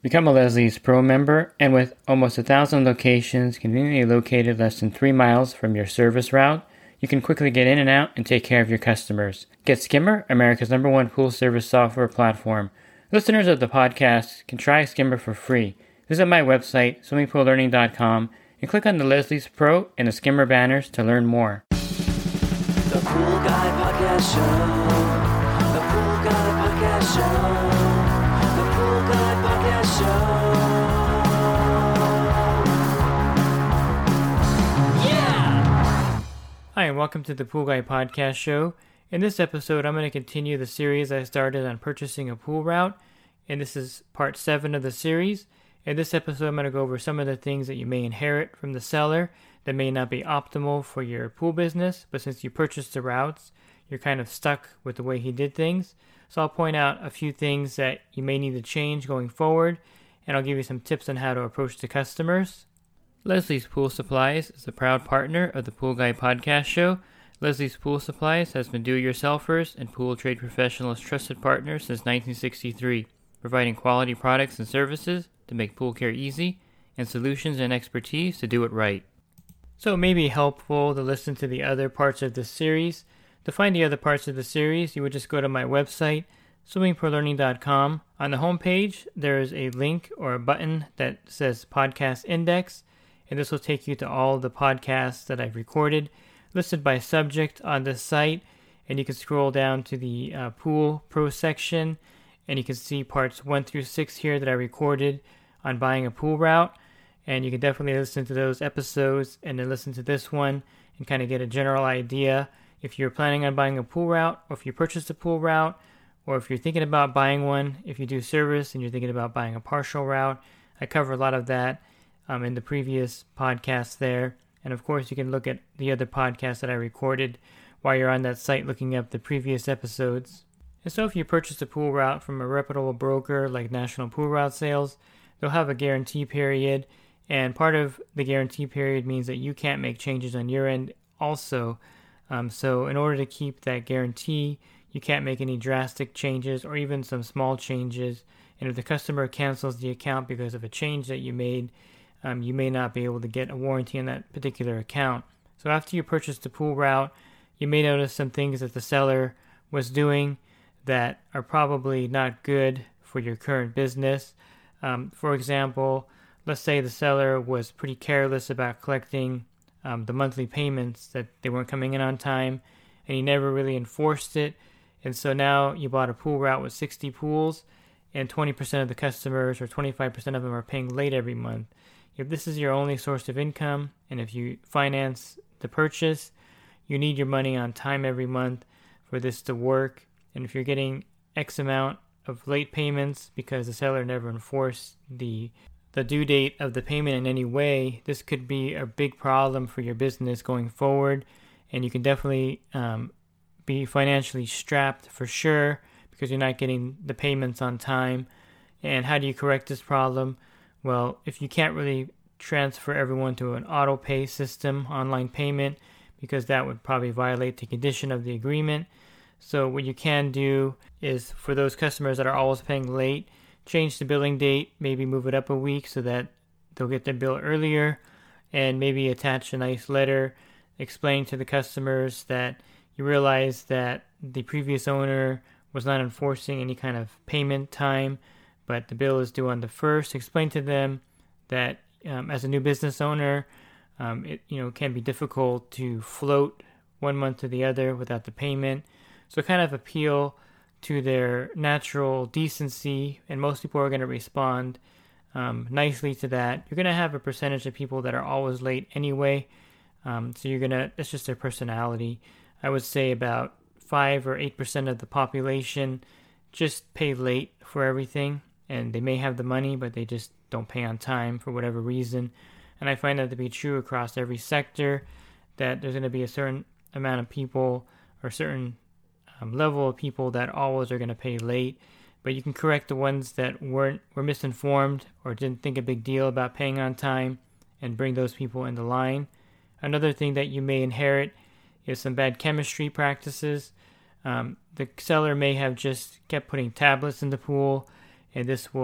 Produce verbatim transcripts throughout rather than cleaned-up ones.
Become a Leslie's Pro member, and with almost a thousand locations conveniently located less than three miles from your service route, you can quickly get in and out and take care of your customers. Get Skimmer, America's number one pool service software platform. Listeners of the podcast can try Skimmer for free. Visit my website, swimming pool learning dot com, and click on the Leslie's Pro and the Skimmer banners to learn more. The Pool Guy Podcast Show. The Pool Guy Podcast Show. The Pool Guy Podcast Show. Yeah! Hi, and welcome to the Pool Guy Podcast Show. In this episode, I'm going to continue the series I started on purchasing a pool route, and this is part seven of the series. In this episode, I'm going to go over some of the things that you may inherit from the seller that may not be optimal for your pool business, but since you purchased the routes, you're kind of stuck with the way he did things. So I'll point out a few things that you may need to change going forward, and I'll give you some tips on how to approach the customers. Leslie's Pool Supplies is a proud partner of the Pool Guy Podcast Show. Leslie's Pool Supplies has been do-it-yourselfers and pool trade professionals' trusted partner since nineteen sixty-three, providing quality products and services to make pool care easy, and solutions and expertise to do it right. So it may be helpful to listen to the other parts of this series. To find the other parts of the series, you would just go to my website, swimming pool learning dot com. On the home page, there is a link or a button that says Podcast Index, and this will take you to all the podcasts that I've recorded, listed by subject on this site, and you can scroll down to the uh, Pool Pro section, and you can see parts one through six here that I recorded on buying a pool route. And you can definitely listen to those episodes and then listen to this one and kind of get a general idea if you're planning on buying a pool route, or if you purchased a pool route, or if you're thinking about buying one, if you do service and you're thinking about buying a partial route. I cover a lot of that um, in the previous podcast there. And of course, you can look at the other podcasts that I recorded while you're on that site looking up the previous episodes. And so if you purchase a pool route from a reputable broker like National Pool Route Sales, they'll have a guarantee period. And part of the guarantee period means that you can't make changes on your end also. Um, so in order to keep that guarantee, you can't make any drastic changes or even some small changes. And if the customer cancels the account because of a change that you made, um, you may not be able to get a warranty on that particular account. So after you purchase the pool route, you may notice some things that the seller was doing that are probably not good for your current business. Um, for example, let's say the seller was pretty careless about collecting um, the monthly payments, that they weren't coming in on time, and he never really enforced it. And so now you bought a pool route with sixty pools, and twenty percent of the customers or twenty-five percent of them are paying late every month. If this is your only source of income, and if you finance the purchase, you need your money on time every month for this to work. And if you're getting X amount of late payments because the seller never enforced the the due date of the payment in any way, this could be a big problem for your business going forward, and you can definitely um, be financially strapped for sure because you're not getting the payments on time. And how do you correct this problem? Well, if you can't really transfer everyone to an auto pay system, online payment, because that would probably violate the condition of the agreement. So what you can do is, for those customers that are always paying late, change the billing date, maybe move it up a week so that they'll get their bill earlier, and maybe attach a nice letter explaining to the customers that you realize that the previous owner was not enforcing any kind of payment time, but the bill is due on the first. Explain to them that um, as a new business owner, um, it you know can be difficult to float one month to the other without the payment. So kind of appeal to their natural decency, and most people are going to respond um, nicely to that. You're going to have a percentage of people that are always late anyway, um, so you're going to, it's just their personality. I would say about five or eight percent of the population just pay late for everything, and they may have the money, but they just don't pay on time for whatever reason. And I find that to be true across every sector, that there's going to be a certain amount of people or certain um, level of people that always are going to pay late. But you can correct the ones that weren't were misinformed or didn't think a big deal about paying on time and bring those people into line. Another thing that you may inherit is some bad chemistry practices. Um, the seller may have just kept putting tablets in the pool, and this will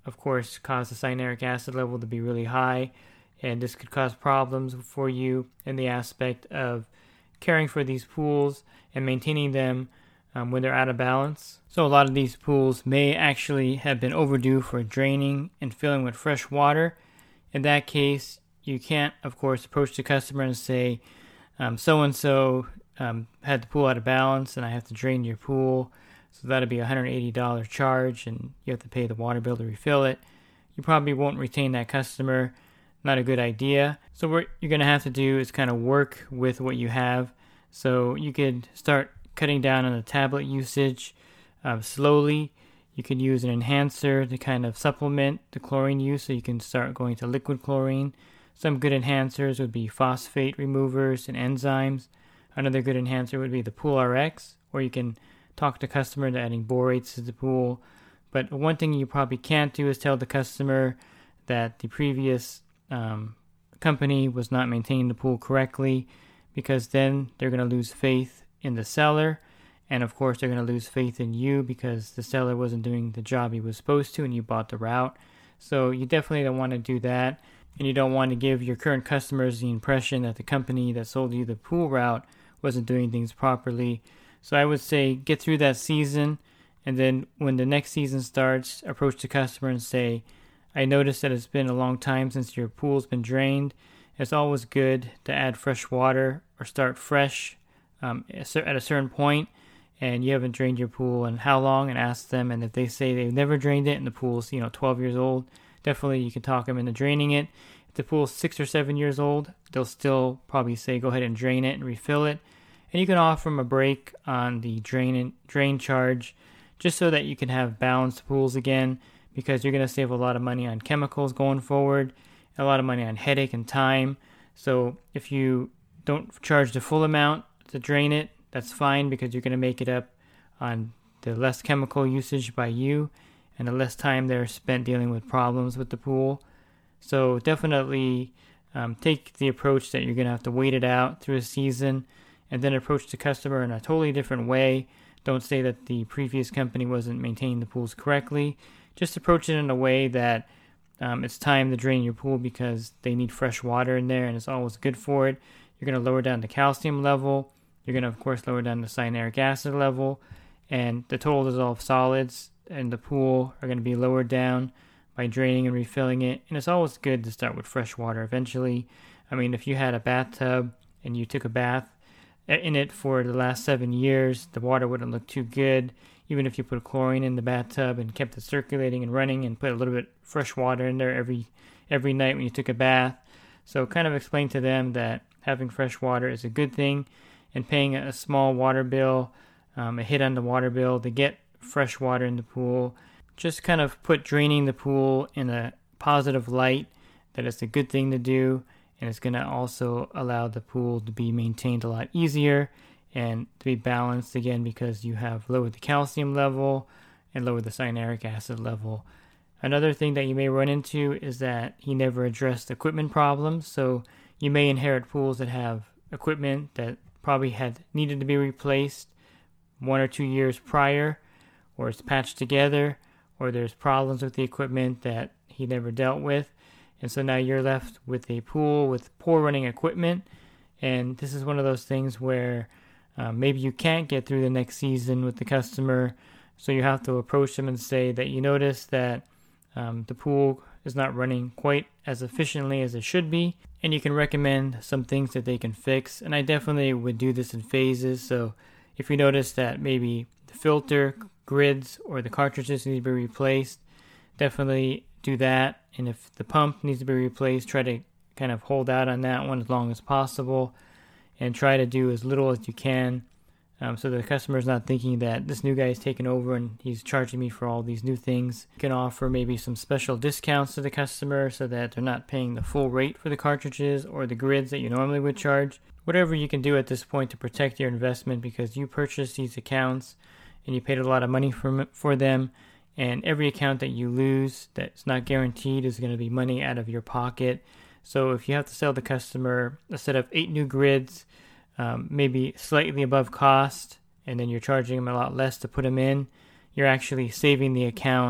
of course, cause the cyanuric acid level to be really high, and this could cause problems for you in the aspect of caring for these pools and maintaining them um, when they're out of balance. So a lot of these pools may actually have been overdue for draining and filling with fresh water. In that case, you can't, of course, approach the customer and say, um, so-and-so um, had the pool out of balance and I have to drain your pool. So that'd be a one hundred eighty dollars charge and you have to pay the water bill to refill it. You probably won't retain that customer. Not a good idea. So what you're going to have to do is kind of work with what you have. So you could start cutting down on the tablet usage uh, slowly. You could use an enhancer to kind of supplement the chlorine use, so you can start going to liquid chlorine. Some good enhancers would be phosphate removers and enzymes. Another good enhancer would be the Pool R X, or you can talk to the customer into adding borates to the pool. But one thing you probably can't do is tell the customer that the previous um, company was not maintaining the pool correctly, because then they're going to lose faith in the seller. And of course, they're going to lose faith in you because the seller wasn't doing the job he was supposed to and you bought the route. So you definitely don't want to do that. And you don't want to give your current customers the impression that the company that sold you the pool route wasn't doing things properly. So I would say get through that season, and then when the next season starts, approach the customer and say, I noticed that it's been a long time since your pool's been drained. It's always good to add fresh water or start fresh um, at a certain point, and you haven't drained your pool in how long, and ask them. And if they say they've never drained it and the pool's, you know, twelve years old, definitely you can talk them into draining it. If the pool's six or seven years old, they'll still probably say go ahead and drain it and refill it. And you can offer them a break on the drain and drain charge, just so that you can have balanced pools again, because you're going to save a lot of money on chemicals going forward, a lot of money on headache and time. So if you don't charge the full amount to drain it, that's fine, because you're going to make it up on the less chemical usage by you and the less time they're spent dealing with problems with the pool. So definitely um, take the approach that you're going to have to wait it out through a season, and then approach the customer in a totally different way. Don't say that the previous company wasn't maintaining the pools correctly. Just approach it in a way that um, it's time to drain your pool because they need fresh water in there and it's always good for it. You're going to lower down the calcium level. You're going to, of course, lower down the cyanuric acid level. And the total dissolved solids in the pool are going to be lowered down by draining and refilling it. And it's always good to start with fresh water eventually. I mean, if you had a bathtub and you took a bath in it for the last seven years, the water wouldn't look too good. Even if you put chlorine in the bathtub and kept it circulating and running and put a little bit fresh water in there every every night when you took a bath. So kind of explain to them that having fresh water is a good thing, and paying a small water bill, um, a hit on the water bill to get fresh water in the pool. Just kind of put draining the pool in a positive light, that it's a good thing to do, and it's going to also allow the pool to be maintained a lot easier and to be balanced again, because you have lowered the calcium level and lowered the cyanuric acid level. Another thing that you may run into is that he never addressed equipment problems. So you may inherit pools that have equipment that probably had needed to be replaced one or two years prior, or it's patched together, or there's problems with the equipment that he never dealt with. And so now you're left with a pool with poor running equipment. And this is one of those things where Uh, maybe you can't get through the next season with the customer, so you have to approach them and say that you notice that um, the pool is not running quite as efficiently as it should be, and you can recommend some things that they can fix. And I definitely would do this in phases. So if you notice that maybe the filter, grids, or the cartridges need to be replaced, definitely do that. And if the pump needs to be replaced, try to kind of hold out on that one as long as possible, and try to do as little as you can, um, so the customer is not thinking that this new guy is taking over and he's charging me for all these new things. You can offer maybe some special discounts to the customer so that they're not paying the full rate for the cartridges or the grids that you normally would charge. Whatever you can do at this point to protect your investment, because you purchased these accounts and you paid a lot of money for, for them, and every account that you lose that's not guaranteed is going to be money out of your pocket. So if you have to sell the customer a set of eight new grids, um, maybe slightly above cost, and then you're charging them a lot less to put them in, you're actually saving the account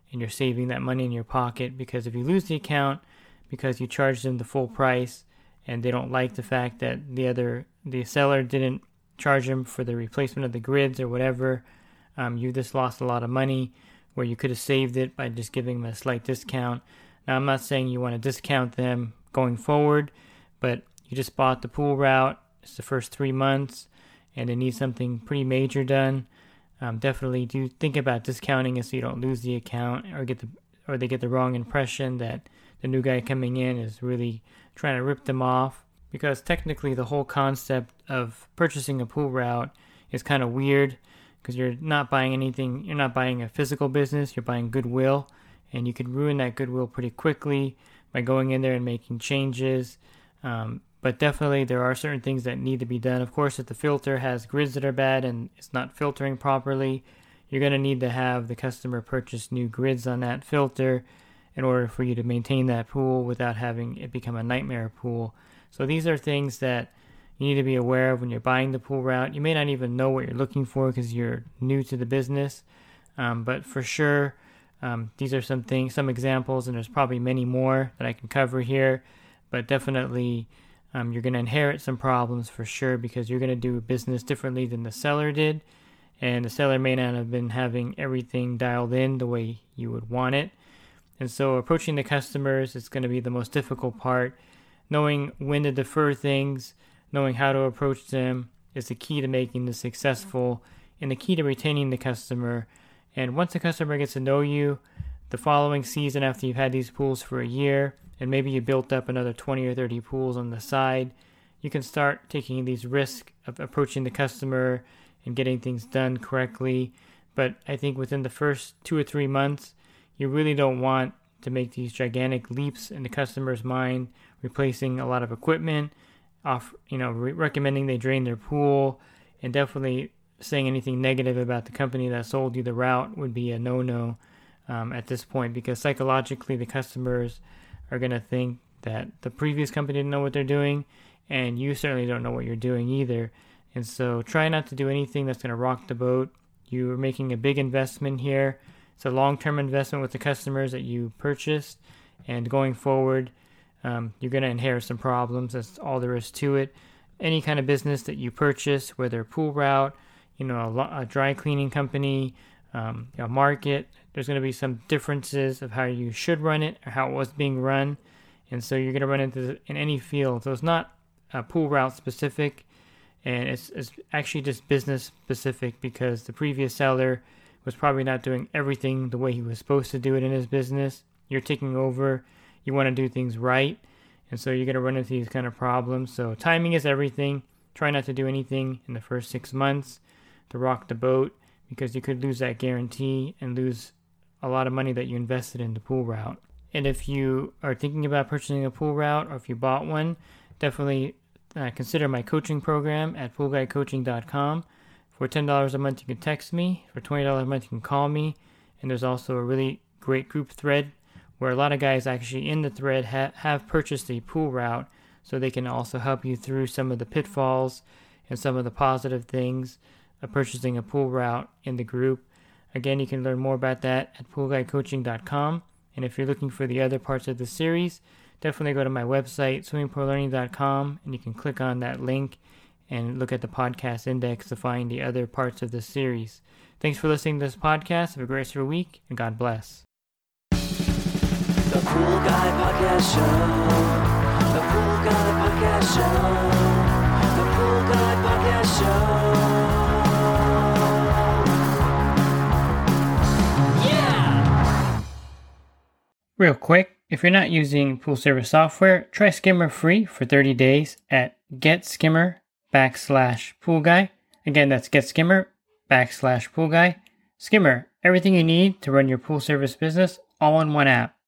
and you're saving that money in your pocket. Because if you lose the account because you charged them the full price and they don't like the fact that the other the seller didn't charge them for the replacement of the grids or whatever, um, you just lost a lot of money where you could have saved it by just giving them a slight discount. Now, I'm not saying you want to discount them going forward, but you just bought the pool route. It's the first three months, and they need something pretty major done. Um, definitely do think about discounting it so you don't lose the account or get the or they get the wrong impression that the new guy coming in is really trying to rip them off. Because technically, the whole concept of purchasing a pool route is kind of weird, because you're not buying anything. You're not buying a physical business. You're buying goodwill, and you could ruin that goodwill pretty quickly by going in there and making changes. Um, but definitely there are certain things that need to be done. Of course, if the filter has grids that are bad and it's not filtering properly, you're going to need to have the customer purchase new grids on that filter in order for you to maintain that pool without having it become a nightmare pool. So these are things that you need to be aware of when you're buying the pool route. You may not even know what you're looking for because you're new to the business, um, but for sure, um, these are some things, some examples, and there's probably many more that I can cover here. But definitely, um, you're going to inherit some problems for sure, because you're going to do business differently than the seller did, and the seller may not have been having everything dialed in the way you would want it. And so, approaching the customers is going to be the most difficult part. Knowing when to defer things, knowing how to approach them is the key to making this successful and the key to retaining the customer. And once the customer gets to know you, the following season after you've had these pools for a year, and maybe you built up another twenty or thirty pools on the side, you can start taking these risks of approaching the customer and getting things done correctly. But I think within the first two or three months, you really don't want to make these gigantic leaps in the customer's mind, replacing a lot of equipment, off, you know, re- recommending they drain their pool, and definitely saying anything negative about the company that sold you the route would be a no-no um, at this point, because psychologically the customers are going to think that the previous company didn't know what they're doing, and you certainly don't know what you're doing either. And so try not to do anything that's going to rock the boat. You're making a big investment here. It's a long-term investment with the customers that you purchased, and going forward, um, you're going to inherit some problems. That's all there is to it. Any kind of business that you purchase, whether a pool route, you know, a, a dry cleaning company, um, a market, there's going to be some differences of how you should run it or how it was being run. And so you're going to run into this in any field. So it's not uh, pool route specific, and it's, it's actually just business specific, because the previous seller was probably not doing everything the way he was supposed to do it in his business. You're taking over. You want to do things right. And so you're going to run into these kind of problems. So timing is everything. Try not to do anything in the first six months to rock the boat, because you could lose that guarantee and lose a lot of money that you invested in the pool route. And if you are thinking about purchasing a pool route, or if you bought one, definitely uh, consider my coaching program at pool guy coaching dot com. For ten dollars a month, you can text me. For twenty dollars a month, you can call me. And there's also a really great group thread where a lot of guys actually in the thread ha- have purchased a pool route, so they can also help you through some of the pitfalls and some of the positive things of purchasing a pool route in the group. Again, you can learn more about that at pool guy coaching dot com. And if you're looking for the other parts of the series, definitely go to my website, swimming pool learning dot com, and you can click on that link and look at the podcast index to find the other parts of the series. Thanks for listening to this podcast. Have a great rest of your week, and God bless. The Pool Guy Podcast Show. The Pool Guy Podcast Show. The Pool Guy Podcast Show. Yeah! Real quick, if you're not using pool service software, try Skimmer free for thirty days at getskimmer backslash pool guy. Again, that's getskimmer backslash pool guy. Skimmer, everything you need to run your pool service business all in one app.